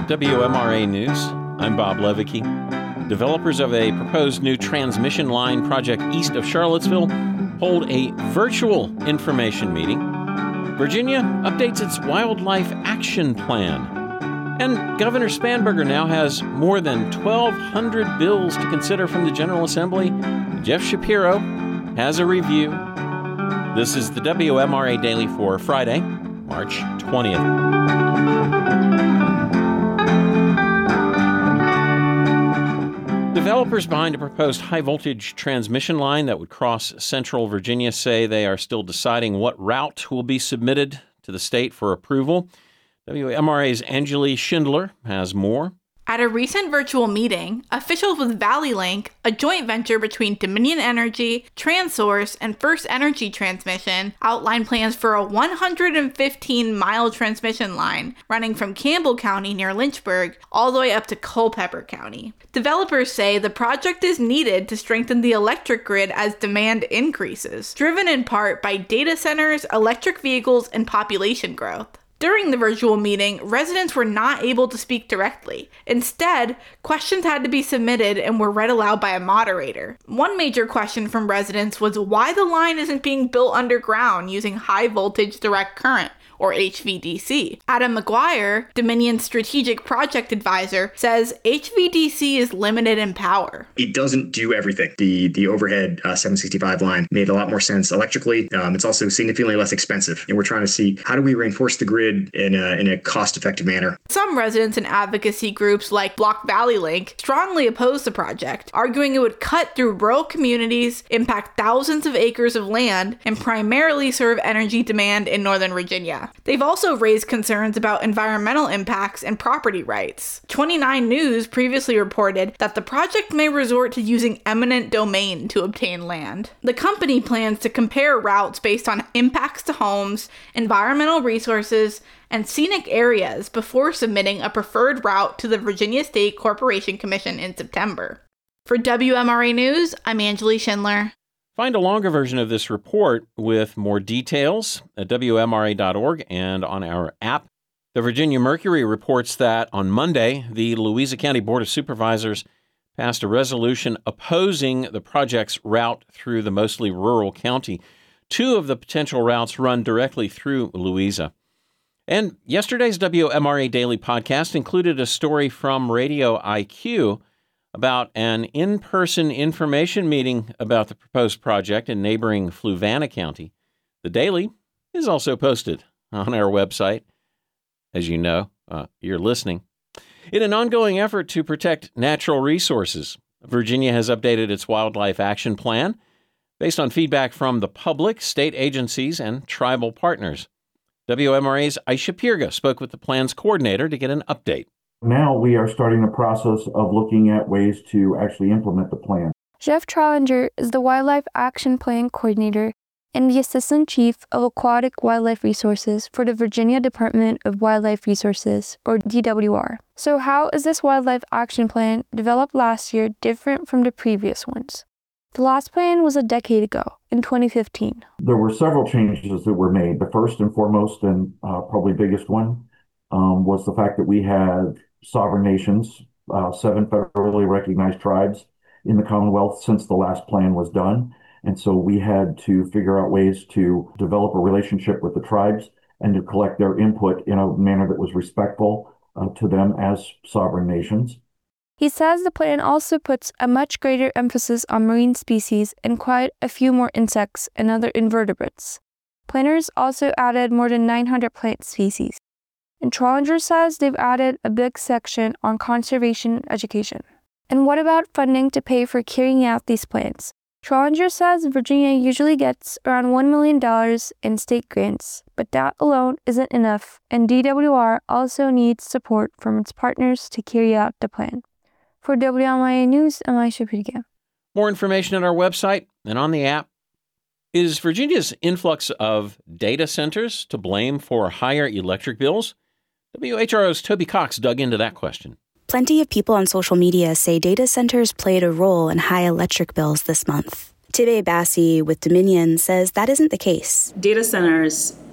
WMRA News. I'm Bob Levicki. Developers of a proposed new transmission line project east of Charlottesville hold a virtual information meeting. Virginia updates its wildlife action plan. And Governor Spanberger now has more than 1,200 bills to consider from the General Assembly. Jeff Shapiro has a review. This is the WMRA Daily for Friday, March 20th. Developers behind a proposed high-voltage transmission line that would cross central Virginia say they are still deciding what route will be submitted to the state for approval. WMRA's Anjali Schindler has more. At a recent virtual meeting, officials with Valley Link, a joint venture between Dominion Energy, TransSource, and First Energy Transmission, outlined plans for a 115-mile transmission line running from Campbell County near Lynchburg all the way up to Culpeper County. Developers say the project is needed to strengthen the electric grid as demand increases, driven in part by data centers, electric vehicles, and population growth. During the virtual meeting, residents were not able to speak directly. Instead, questions had to be submitted and were read aloud by a moderator. One major question from residents was why the line isn't being built underground using high voltage direct current, or HVDC. Adam McGuire, Dominion's strategic project advisor, says HVDC is limited in power. It doesn't do everything. The overhead 765 line made a lot more sense electrically. It's also significantly less expensive. And we're trying to see how do we reinforce the grid in a cost-effective manner. Some residents and advocacy groups like Block Valley Link strongly oppose the project, arguing it would cut through rural communities, impact thousands of acres of land, and primarily serve energy demand in Northern Virginia. They've also raised concerns about environmental impacts and property rights. 29 News previously reported that the project may resort to using eminent domain to obtain land. The company plans to compare routes based on impacts to homes, environmental resources, and scenic areas before submitting a preferred route to the Virginia State Corporation Commission in September. For WMRA News, I'm Anjali Schindler. Find a longer version of this report with more details at WMRA.org and on our app. The Virginia Mercury reports that on Monday, the Louisa County Board of Supervisors passed a resolution opposing the project's route through the mostly rural county. Two of the potential routes run directly through Louisa. And yesterday's WMRA Daily podcast included a story from Radio IQ about an in-person information meeting about the proposed project in neighboring Fluvanna County. The Daily is also posted on our website. As you know, you're listening. In an ongoing effort to protect natural resources, Virginia has updated its wildlife action plan based on feedback from the public, state agencies, and tribal partners. WMRA's Aisha Pirga spoke with the plan's coordinator to get an update. Now we are starting the process of looking at ways to actually implement the plan. Jeff Trollinger is the Wildlife Action Plan Coordinator and the Assistant Chief of Aquatic Wildlife Resources for the Virginia Department of Wildlife Resources, or DWR. So how is this Wildlife Action Plan developed last year different from the previous ones? The last plan was a decade ago, in 2015. There were several changes that were made. The first and foremost and probably biggest one was the fact that we had sovereign nations, 7 federally recognized tribes in the Commonwealth since the last plan was done. And so we had to figure out ways to develop a relationship with the tribes and to collect their input in a manner that was respectful to them as sovereign nations. He says the plan also puts a much greater emphasis on marine species and quite a few more insects and other invertebrates. Planners also added more than 900 plant species. And Trollinger says they've added a big section on conservation education. And what about funding to pay for carrying out these plans? Trollinger says Virginia usually gets around $1 million in state grants, but that alone isn't enough, and DWR also needs support from its partners to carry out the plan. For WMRA News, I'm Aisha Pirga. More information at our website and on the app. Is Virginia's influx of data centers to blame for higher electric bills? WHRO's Toby Cox dug into that question. Plenty of people on social media say data centers played a role in high electric bills this month. Tibe Bassi with Dominion says that isn't the case. Data centers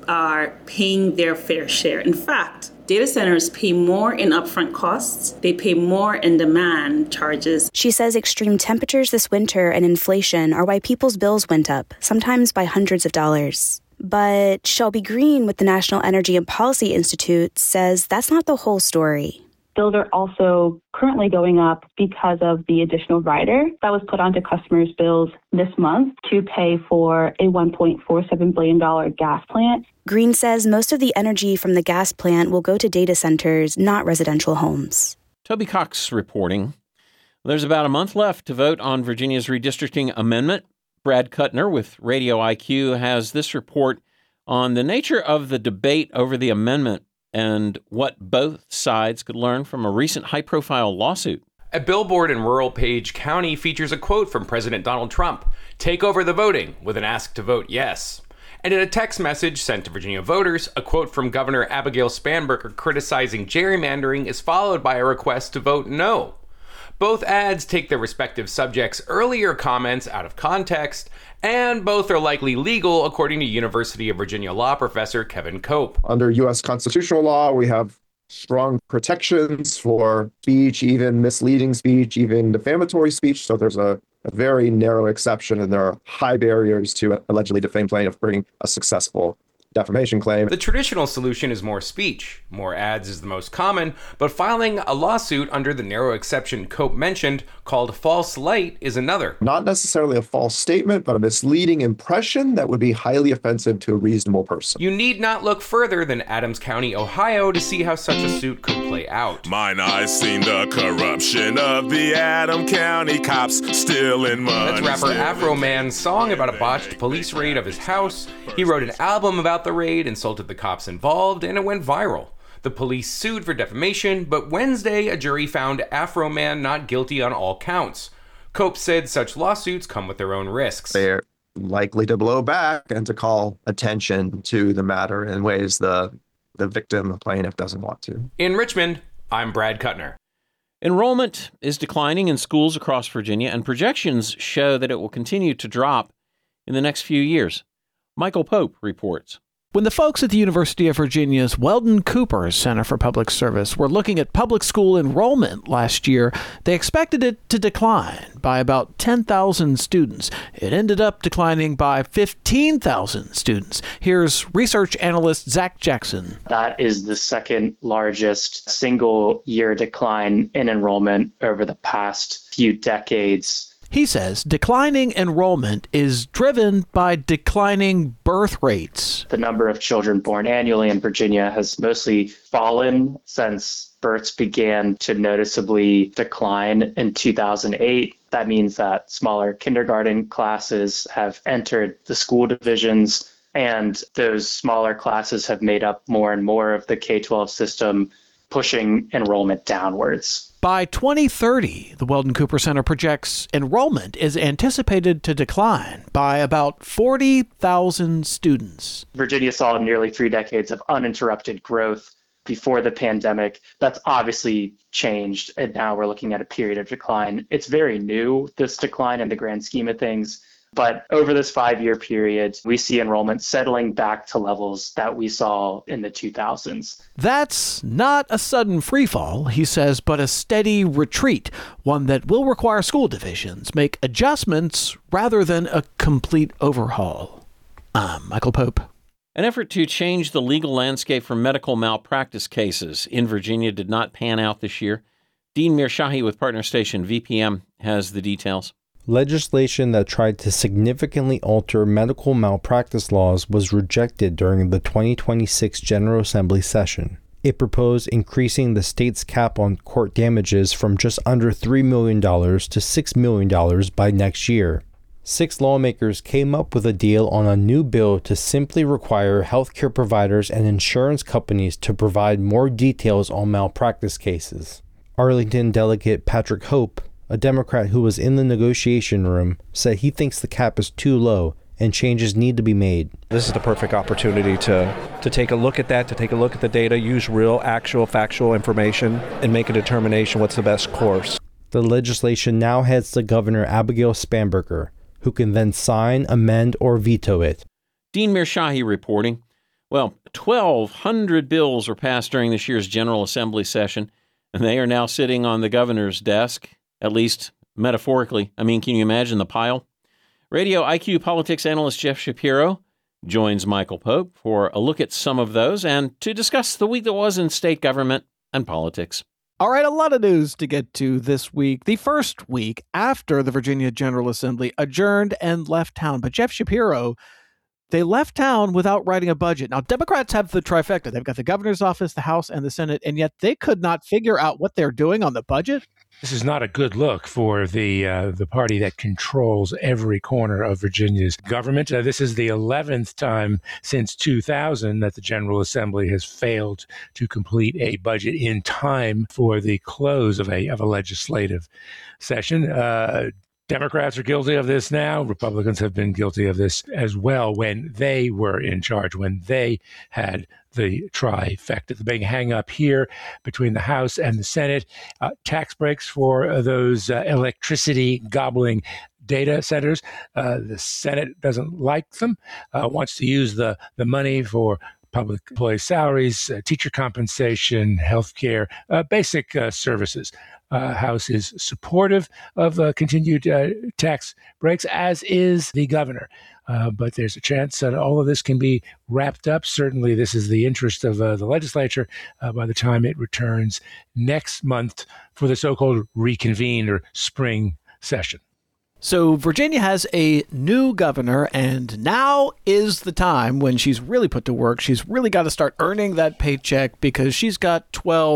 are paying their fair share. In fact, data centers pay more in upfront costs. They pay more in demand charges. She says extreme temperatures this winter and inflation are why people's bills went up, sometimes by hundreds of dollars. But Shelby Green with the National Energy and Policy Institute says that's not the whole story. Bills are also currently going up because of the additional rider that was put onto customers' bills this month to pay for a $1.47 billion gas plant. Green says most of the energy from the gas plant will go to data centers, not residential homes. Toby Cox reporting. There's about a month left to vote on Virginia's redistricting amendment. Brad Kuttner with Radio IQ has this report on the nature of the debate over the amendment and what both sides could learn from a recent high-profile lawsuit. A billboard in rural Page County features a quote from President Donald Trump, "Take over the voting," with an ask to vote yes. And in a text message sent to Virginia voters, a quote from Governor Abigail Spanberger criticizing gerrymandering is followed by a request to vote no. Both ads take their respective subjects' earlier comments out of context, and both are likely legal, according to University of Virginia law professor Kevin Cope. Under U.S. constitutional law, we have strong protections for speech, even misleading speech, even defamatory speech. So there's a very narrow exception, and there are high barriers to allegedly defame plaintiff bringing a successful defamation claim. The traditional solution is more speech. More ads is the most common, but filing a lawsuit under the narrow exception Cope mentioned, called false light, is another. Not necessarily a false statement, but a misleading impression that would be highly offensive to a reasonable person. You need not look further than Adams County, Ohio, to see how such a suit could play out. Mine eyes seen the corruption of the Adams County cops stealing money. That's rapper Afro Man's song about a botched police raid of his house. He wrote an album about the raid, insulted the cops involved, and it went viral. The police sued for defamation, but Wednesday a jury found Afro Man not guilty on all counts. Cope said such lawsuits come with their own risks. They're likely to blow back and to call attention to the matter in ways the victim, the plaintiff, doesn't want to. In Richmond, I'm Brad Kuttner. Enrollment is declining in schools across Virginia, and projections show that it will continue to drop in the next few years. Michael Pope reports. When the folks at the University of Virginia's Weldon Cooper Center for Public Service were looking at public school enrollment last year, they expected it to decline by about 10,000 students. It ended up declining by 15,000 students. Here's research analyst Zach Jackson. That is the second largest single year decline in enrollment over the past few decades. He says declining enrollment is driven by declining birth rates. The number of children born annually in Virginia has mostly fallen since births began to noticeably decline in 2008. That means that smaller kindergarten classes have entered the school divisions, and those smaller classes have made up more and more of the K-12 system, pushing enrollment downwards. By 2030, the Weldon Cooper Center projects enrollment is anticipated to decline by about 40,000 students. Virginia saw nearly 3 decades of uninterrupted growth before the pandemic. That's obviously changed, and now we're looking at a period of decline. It's very new, this decline in the grand scheme of things. But over this 5-year period, we see enrollment settling back to levels that we saw in the 2000s. That's not a sudden freefall, he says, but a steady retreat, one that will require school divisions make adjustments rather than a complete overhaul. I'm Michael Pope. An effort to change the legal landscape for medical malpractice cases in Virginia did not pan out this year. Dean Mirshahi with partner station VPM has the details. Legislation that tried to significantly alter medical malpractice laws was rejected during the 2026 General Assembly session. It proposed increasing the state's cap on court damages from just under $3 million to $6 million by next year. 6 lawmakers came up with a deal on a new bill to simply require healthcare providers and insurance companies to provide more details on malpractice cases. Arlington Delegate Patrick Hope, a Democrat who was in the negotiation room, said he thinks the cap is too low and changes need to be made. This is the perfect opportunity to take a look at that, to take a look at the data, use real, actual, factual information, and make a determination what's the best course. The legislation now heads to Governor Abigail Spanberger, who can then sign, amend, or veto it. Dean Mirshahi reporting. Well, 1,200 bills were passed during this year's General Assembly session, and they are now sitting on the governor's desk, at least metaphorically. I mean, can you imagine the pile? Radio IQ politics analyst Jeff Shapiro joins Michael Pope for a look at some of those and to discuss the week that was in state government and politics. All right, a lot of news to get to this week. The first week after the Virginia General Assembly adjourned and left town. But Jeff Shapiro, they left town without writing a budget. Now, Democrats have the trifecta. They've got the governor's office, the House, and the Senate, and yet they could not figure out what they're doing on the budget. This is not a good look for the party that controls every corner of Virginia's government. This is the 11th time since 2000 that the General Assembly has failed to complete a budget in time for the close of a legislative session. Democrats are guilty of this now. Republicans have been guilty of this as well when they were in charge, when they had the trifecta. The big hang-up here between the House and the Senate, tax breaks for those electricity-gobbling data centers. The Senate doesn't like them, wants to use the money for public employee salaries, teacher compensation, health care, basic services. House is supportive of continued tax breaks, as is the governor. But there's a chance that all of this can be wrapped up. Certainly, this is the interest of the legislature by the time it returns next month for the so-called reconvened or spring session. So Virginia has a new governor, and now is the time when she's really put to work. She's really got to start earning that paycheck because she's got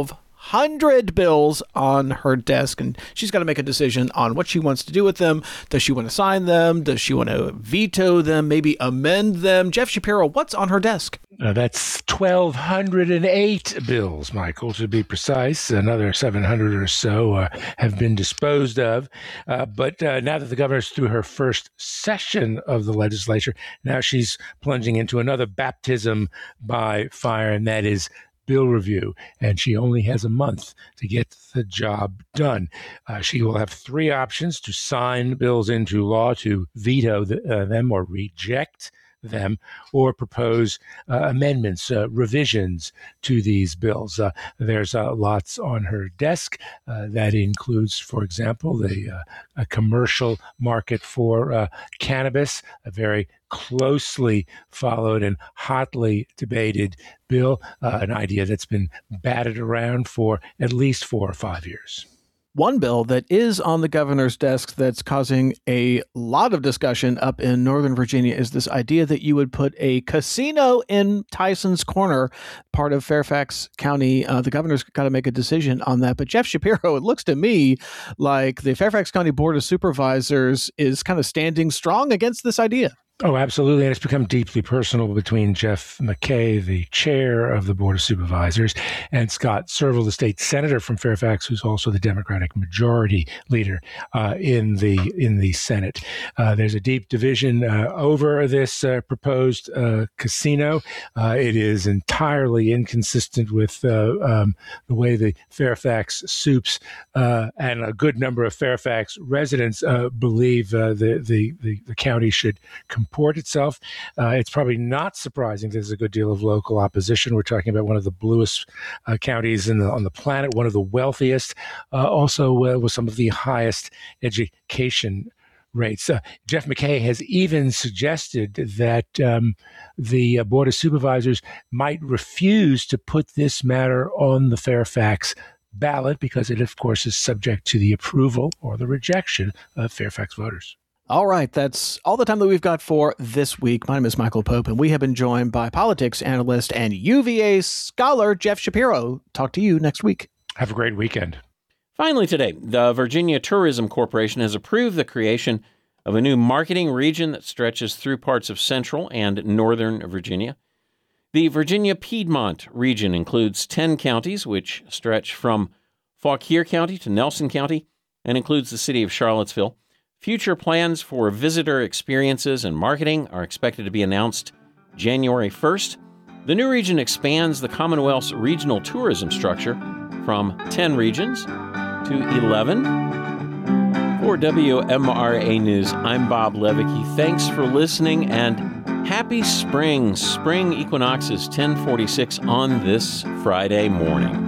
1,200 bills on her desk, and she's got to make a decision on what she wants to do with them. Does she want to sign them? Does she want to veto them? Maybe amend them? Jeff Shapiro, what's on her desk? That's 1,208 bills, Michael, to be precise. Another 700 or so have been disposed of. But now that the governor's through her first session of the legislature, now she's plunging into another baptism by fire, and that is bill review, and she only has a month to get the job done. She will have three options: to sign bills into law, to veto them or reject them, or propose amendments, revisions to these bills. There's lots on her desk. That includes, for example, a commercial market for cannabis, a very closely followed and hotly debated bill, an idea that's been batted around for at least 4 or 5 years. One bill that is on the governor's desk that's causing a lot of discussion up in Northern Virginia is this idea that you would put a casino in Tyson's Corner, part of Fairfax County. The governor's got to make a decision on that. But Jeff Shapiro, it looks to me like the Fairfax County Board of Supervisors is kind of standing strong against this idea. Oh, absolutely. And it's become deeply personal between Jeff McKay, the chair of the Board of Supervisors, and Scott Serval, the state senator from Fairfax, who's also the Democratic majority leader in the Senate. There's a deep division over this proposed casino. It is entirely inconsistent with the way the Fairfax Supes and a good number of Fairfax residents believe the county should comport itself. It's probably not surprising there's a good deal of local opposition. We're talking about one of the bluest counties on the planet, one of the wealthiest, also with some of the highest education rates. Jeff McKay has even suggested that the Board of Supervisors might refuse to put this matter on the Fairfax ballot because it, of course, is subject to the approval or the rejection of Fairfax voters. All right, that's all the time that we've got for this week. My name is Michael Pope, and we have been joined by politics analyst and UVA scholar Jeff Shapiro. Talk to you next week. Have a great weekend. Finally today, the Virginia Tourism Corporation has approved the creation of a new marketing region that stretches through parts of central and northern Virginia. The Virginia Piedmont region includes 10 counties, which stretch from Fauquier County to Nelson County, and includes the city of Charlottesville. Future plans for visitor experiences and marketing are expected to be announced January 1st. The new region expands the Commonwealth's regional tourism structure from 10 regions to 11. For WMRA News, I'm Bob Levicki. Thanks for listening and Happy spring. Spring equinox is 10:46 on this Friday morning.